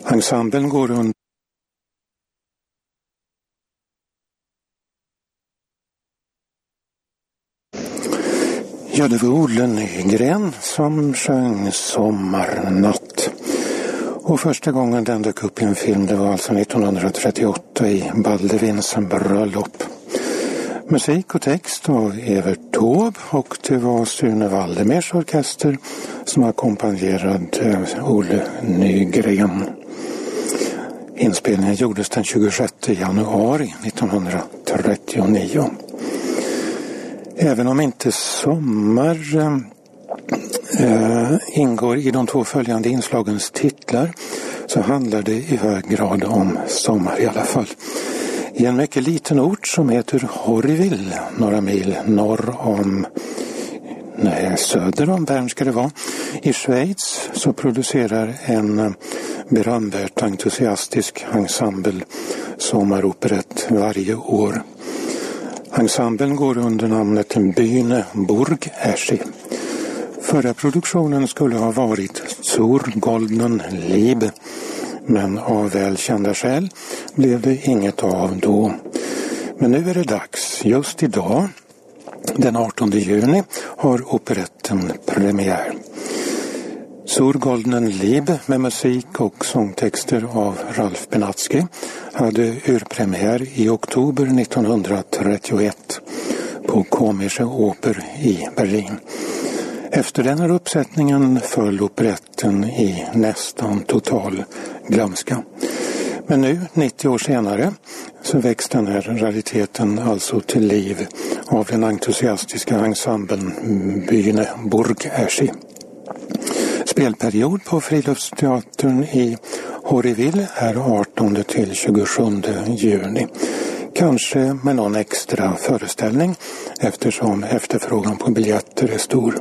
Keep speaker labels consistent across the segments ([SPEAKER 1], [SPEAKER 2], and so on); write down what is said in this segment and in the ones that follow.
[SPEAKER 1] Ensemblen går under Ja, det var Olle Nygren som sjöng Sommarnatt. Och första gången den dök upp i en film, det var alltså 1938 i Baldevins bröllop. Musik och text av Evert Taube, och det var Sune Waldemers orkester som ackompanjerade Olle Nygren. Inspelningen gjordes den 26 januari 1939. Även om inte sommar ingår i de två följande inslagens titlar, så handlar det i hög grad om sommar i alla fall. I en mycket liten ort som heter Horryville, några mil söder om Bern ska det vara, i Schweiz, så producerar en berömvärt entusiastisk ensemble sommaroperett varje år. Ensemblen går under namnet Bühne Burg Eschi. Förra produktionen skulle ha varit Zur Goldenen Liebe, men av välkända skäl blev det inget av då. Men nu är det dags. Just idag, den 18 juni, har operetten premiär. Zur Goldenen Liebe med musik och sångtexter av Ralf Benatzky hade urpremiär i oktober 1931 på Komische Oper i Berlin. Efter den här uppsättningen föll operetten i nästan total glömska. Men nu, 90 år senare, så väcks den här rariteten alltså till liv av den entusiastiska ensemblen Bühne Burg Eschi. Spelperiod på Friluftsteatern i Horryville är 18 till 27 juni. Kanske med någon extra föreställning eftersom efterfrågan på biljetter är stor.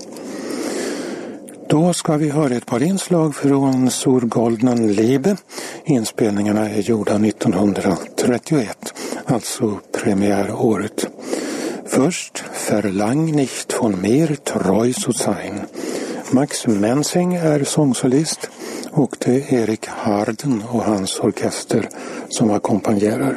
[SPEAKER 1] Då ska vi höra ett par inslag från Zur Goldenen Liebe. Inspelningarna är gjorda 1931, alltså premiäråret. Först Verlang nicht von mir treu zu sein. Max Mensing är sångsolist och det är Erik Harden och hans orkester som ackompanjerar.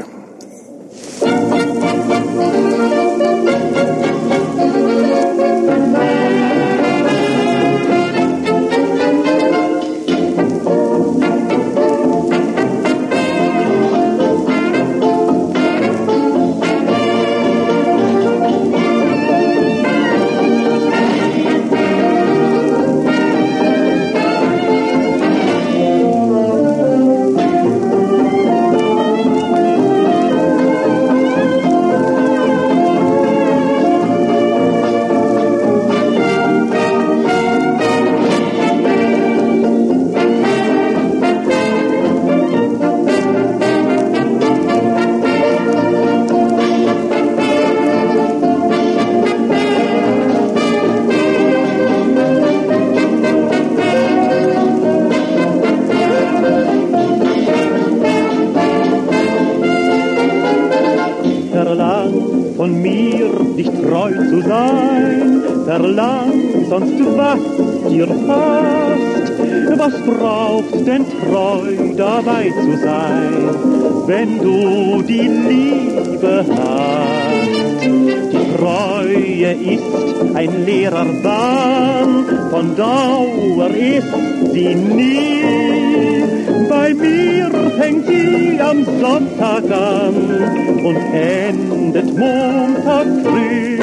[SPEAKER 2] Sonst wacht dir fast, was braucht denn treu dabei zu sein, wenn du die Liebe hast. Die Treue ist ein leerer Bahn, von Dauer ist sie nie. Bei mir fängt sie am Sonntag an und endet Montag früh.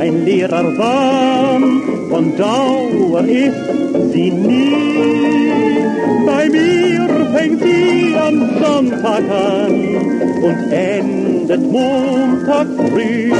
[SPEAKER 2] ein leerer Wahn, von Dauer ist sie nie. Bei mir fängt sie am Sonntag an und endet Montag früh.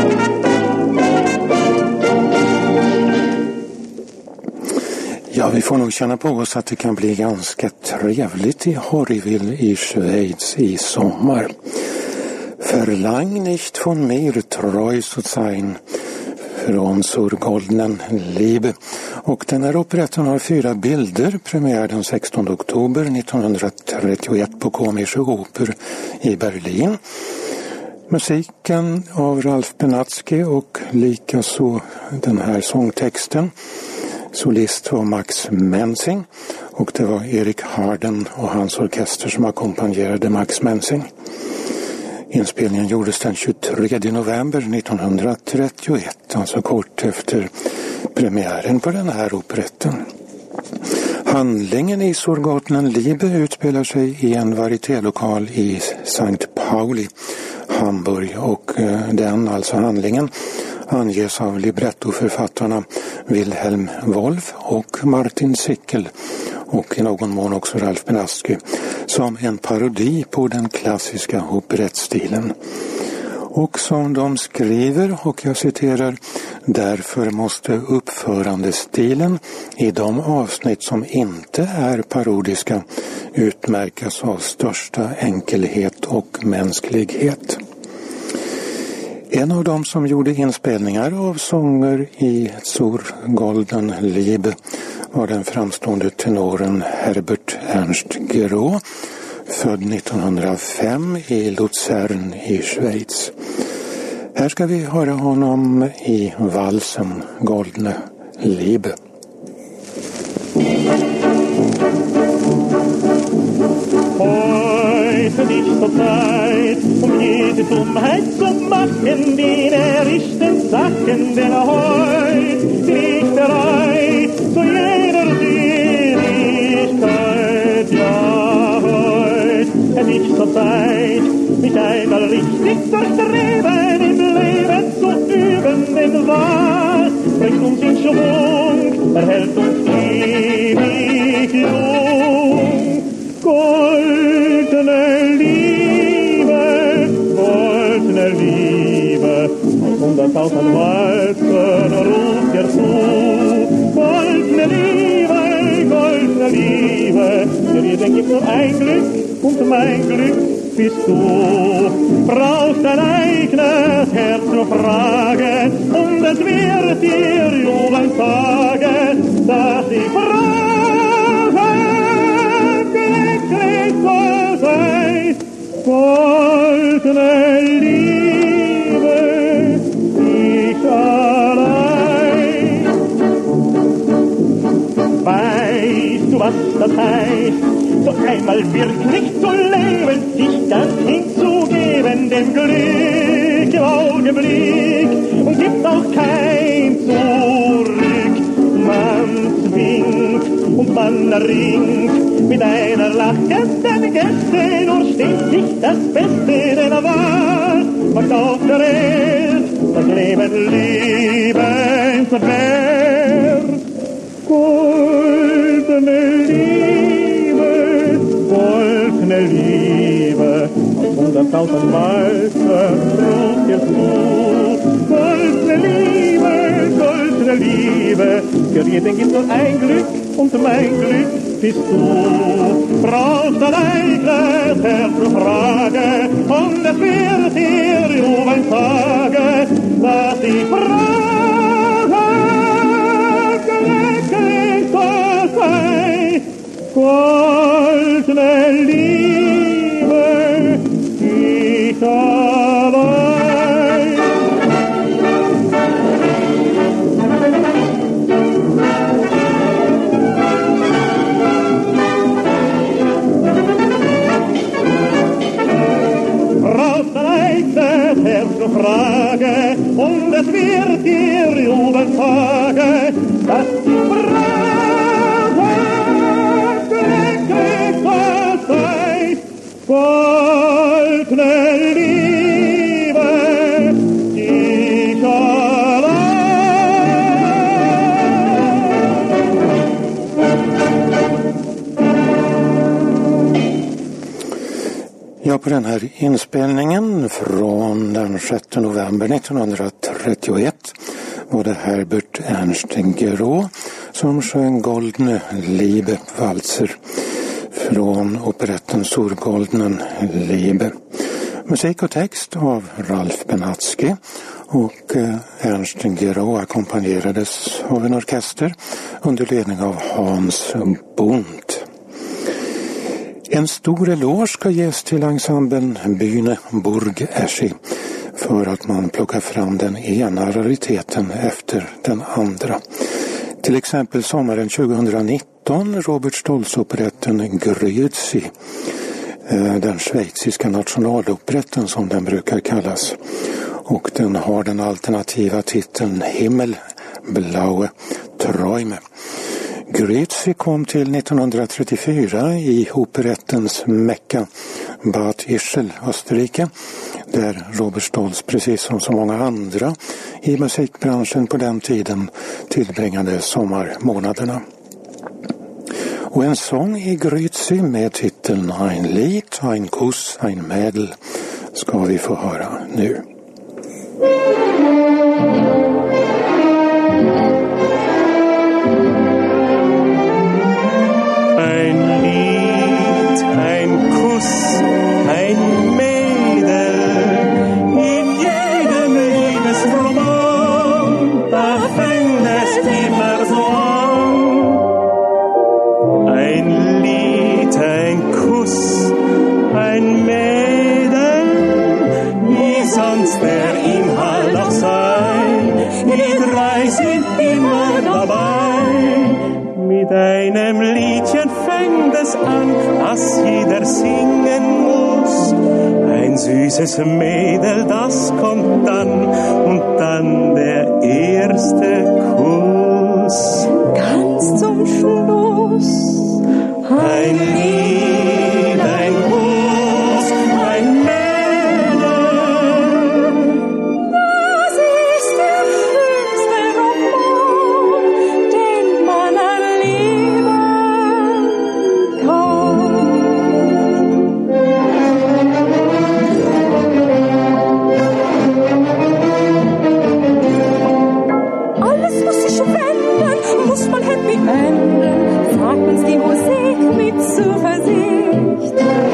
[SPEAKER 1] Ja, vi får nog känna på oss att det kan bli ganska trevligt i Horriville i Schweiz i sommar. Verlang nicht von mir treu zu sein från Zur goldenen Liebe. Och den här operetten har 4 bilder, premiär den 16 oktober 1931 på Komische Oper i Berlin. Musiken av Ralph Benatzky och likaså den här sångtexten. Solist var Max Mensing och det var Erik Harden och hans orkester som ackompanjerade Max Mensing. Inspelningen gjordes den 23 november 1931, alltså kort efter premiären på den här operetten. Handlingen i Zur goldenen Liebe utspelar sig i en varietélokal i St. Pauli, Hamburg, och den, alltså handlingen, anges av librettoförfattarna Wilhelm Wolf och Martin Sickel och i någon mån också Ralph Benatzky som en parodi på den klassiska operettstilen. Och som de skriver, och jag citerar, därför måste uppförandestilen i de avsnitt som inte är parodiska utmärkas av största enkelhet och mänsklighet. En av dem som gjorde inspelningar av sånger i Zur goldenen Liebe var den framstående tenoren Herbert Ernst Giraud, född 1905 i Luzern i Schweiz. Här ska vi höra honom i valsen Goldene Liebe.
[SPEAKER 2] Heute nicht zur Zeit, jede Dummheit zu machen, den errichten Sachen, denn heut liegt bereit zu jeder Seligkeit. Ja, heut nicht zur Zeit, mich einmal richtig zu streben, im Leben zu üben, denn was bringt uns in Schwung, erhält uns ewig jung. Goldene Liebe, aus 100.000 Walzen ruft ihr zu. Goldene Liebe, für jeden gibt nur ein Glück und mein Glück bist du. Brauchst dein eigenes Herz nur fragen und es wird dir jubeln sagen, dass ich frage. Goldene Liebe, ich allein. Weißt du, was das heißt, so einmal wirklich zu leben, sich ganz hinzugeben, dem Glück im Augenblick, und gibt auch kein Zurück. Man zwingt und man ringt mit einer lachenden Geste, nur steht nicht das Beste, denn was macht auf der Welt das Leben liebenswert? Goldene Liebe, aus 100.000 Walzen ruft ihr zu. Goldene Liebe, für jeden gibt nur ein Glück und mein Glück bist du. Brauchst ein eigenes Herz zu fragen und es wird dir jubeln sagen, dass die Frage glücklich sei. Goldene Liebe, ich allein. Frage, und es wird dir jubeln sagen, dass die Frage glücklich sei. Goldene Liebe, ich allein.
[SPEAKER 1] Ja, på den här inspelningen från den 6 november 1931 var det Herbert Ernst Giraud som sjöng Goldene Liebe valser från operetten Zur Goldenen Liebe. Musik och text av Ralph Benatsky och Ernst Giraud ackompanjerades av en orkester under ledning av Hans Bundt. En stor eloge ska ges till ensemblen Bühne Burg Eschi för att man plockar fram den ena rariteten efter den andra. Till exempel sommaren 2019 Robert Stolz-operetten Grüezi, den schweiziska nationaloperetten som den brukar kallas. Och den har den alternativa titeln Himmel, Blaue Träume. Grüezi kom till 1934 i operettens Mecka, Bad Ischl, Österrike, där Robert Stolz, precis som så många andra i musikbranschen på den tiden, tillbringade sommarmånaderna. Och en sång i Grüezi med titeln Ein Lied, ein Kuss, ein Mädel ska vi få höra nu.
[SPEAKER 2] Ein Lied, ein Kuss, ein Mädel, in jedem Liebesroman, da fängt es immer so an. Ein Lied, ein Kuss, ein Mädel, wie sonst der Inhalt auch sei, die drei sind immer dabei. Mit einem Liedchen fängt es an, das jeder singen muss. Ein süßes Mädel, das kommt dann, und dann der erste Kuss.
[SPEAKER 3] Ganz zum Schluss.
[SPEAKER 2] Ein Lied, ein Kuss, ein Mädel.
[SPEAKER 3] Das ist der schönste Roman, den man erleben kann. Alles muss sich wenden, muss man happy enden, fragt uns die Musik mit Zuversicht.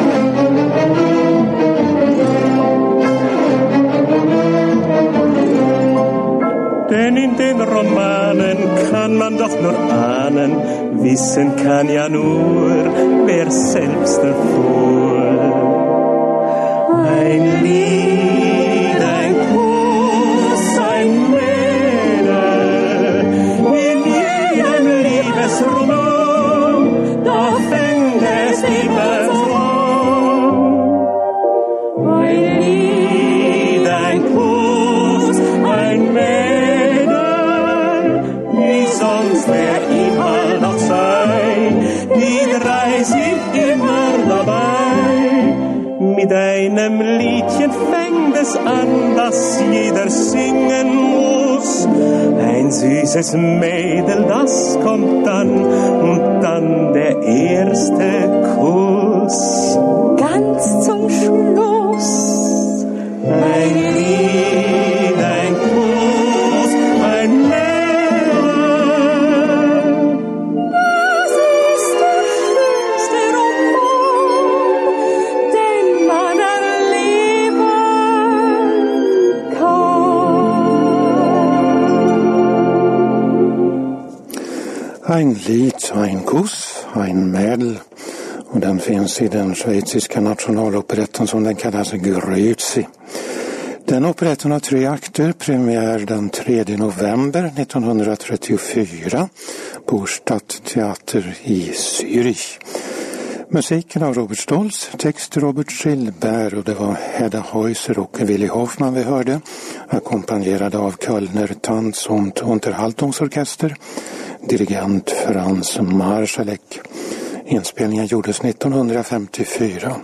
[SPEAKER 2] Denn in den Romanen kann man doch nur ahnen, wissen kann ja nur, wer selbst erfuhr. Ein Lied, ein Kuss, ein Mädel, in jedem Liebesroman, da fängt es immer so an. Ein Lied, ein Kuss, ein Mädel, wie sonst der Inhalt auch sei, die drei sind immer dabei. Mit einem Liedchen fängt es an, das jeder singen muss. Ein süßes Mädel, das kommt dann, und dann der erste Kuss.
[SPEAKER 3] Ganz zum Schluss.
[SPEAKER 2] Ein Lied, ein Kuss, ein Mädel.
[SPEAKER 3] Das ist der schönste Roman, den man erleben kann.
[SPEAKER 1] Ein Lied, ein Kuss, ein Mädel. Och den finns i den schweiziska nationaloperetten som den kallas Grüezi. Den operetten har 3 akter, premiär den 3 november 1934 på Stadttheater i Zürich. Musiken av Robert Stolz, text Robert Schillberg, och det var Hedda Häuser och Willy Hoffman vi hörde, ackompanjerade av Kölner Tanz- und Unterhaltungsorkester, dirigent Franz Marschalek. Inspelningen gjordes 1954.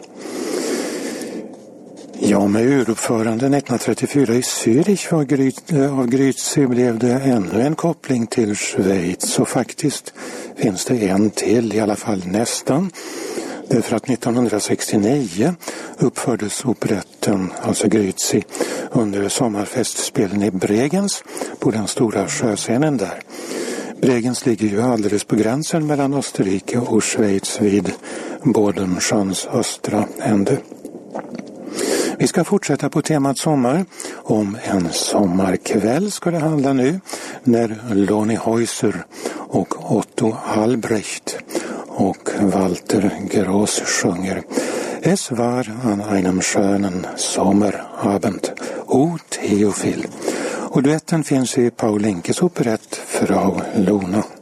[SPEAKER 1] Ja, med uruppförande 1934 i Zürich av Grüezi blev det ännu en koppling till Schweiz, och faktiskt finns det en till, i alla fall nästan. Därför att 1969 uppfördes operetten, alltså Grützi, under sommarfestspelen i Bregenz på den stora sjöscenen där. Bregenz ligger ju alldeles på gränsen mellan Österrike och Schweiz vid Bodensjöns östra ände. Vi ska fortsätta på temat sommar. Om en sommarkväll ska det handla nu när Loni Häuser och Otto Albrecht och Walter Gross sjunger Es war an einem schönen Sommerabend, O Theophil. Och duetten finns i Paul Linkes operett Frau Lona.